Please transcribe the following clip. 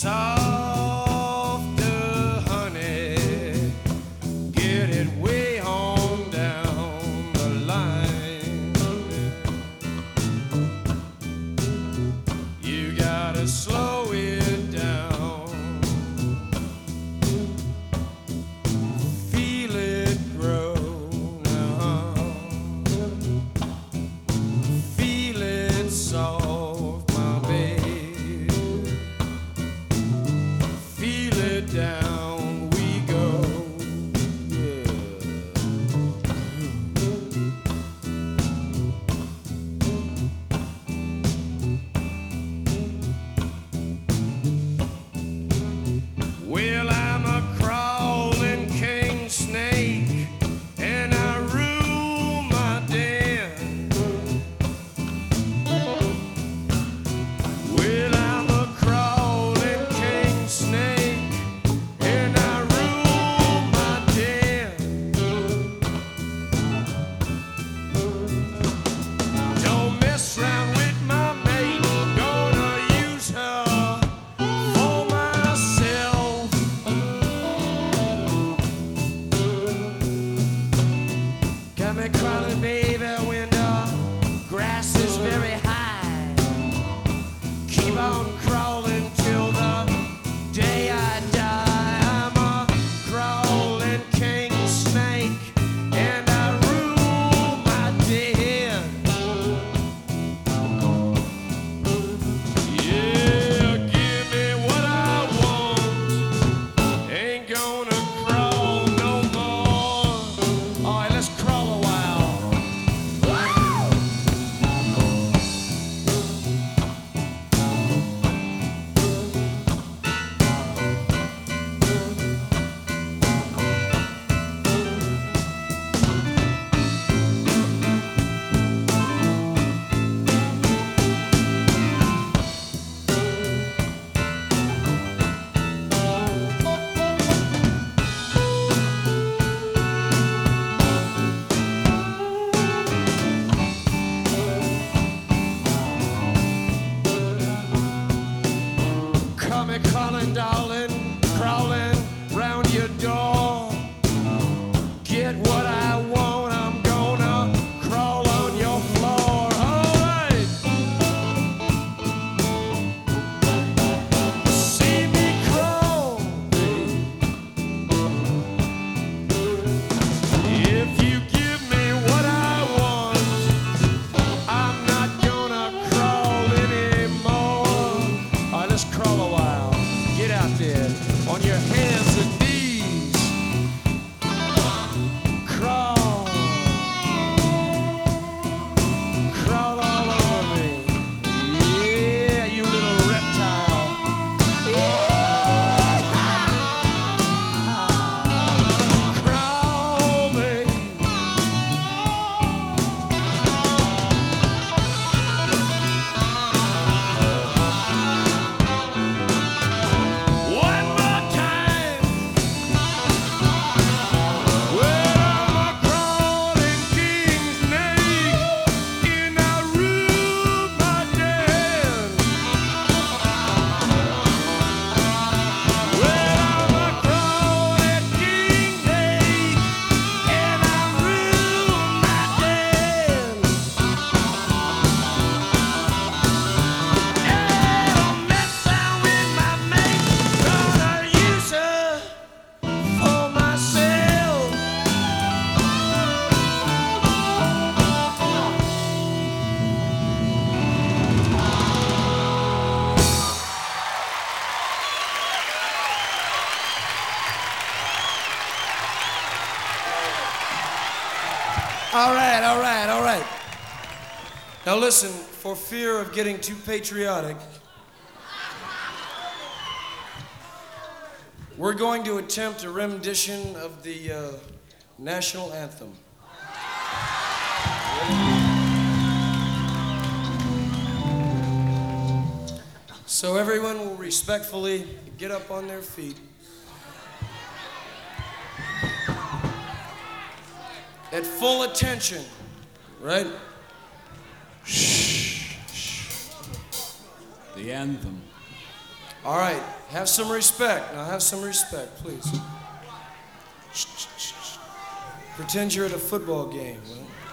softer, honey. Get it way on down the line. You gotta slow it down. Feel it grow now. Feel it soft, my babe. Feel it down we go. Yeah. Well, I'm a crawling king snake, and I rule my den. Well, I'm a crawling king snake, and I rule my den. Don't mess around with my mate, gonna use her for myself. Got me crawling, baby, when the grass is very high. Keep on crawling till the day I die. I'm a crawling king snake, and I rule my den. Yeah, give me what I want. Ain't gonna crawl no more. All right, let's crawl a while. Come me calling, darling, crawling round your door. Get what I want, I'm gonna crawl on your floor. All right. See me crawl, babe. If you give me what I want, I'm not gonna crawl anymore. All right, let's crawl a while. Get out there on your hands and knees. Crawl. Crawl all over me. Yeah, you little reptile. Crawl, baby. One more time. Well, I'm a crawling king snake, and I rule my den. Well, I'm a crawling king snake, and I rule my den. Yeah, don't mess around with my mate, gonna use her for myself. All right, all right, all right. Now listen, for fear of getting too patriotic, we're going to attempt a rendition of the national anthem. So everyone will respectfully get up on their feet. At full attention, right? The anthem. All right, have some respect. Now have some respect, please. Pretend you're at a football game. Well.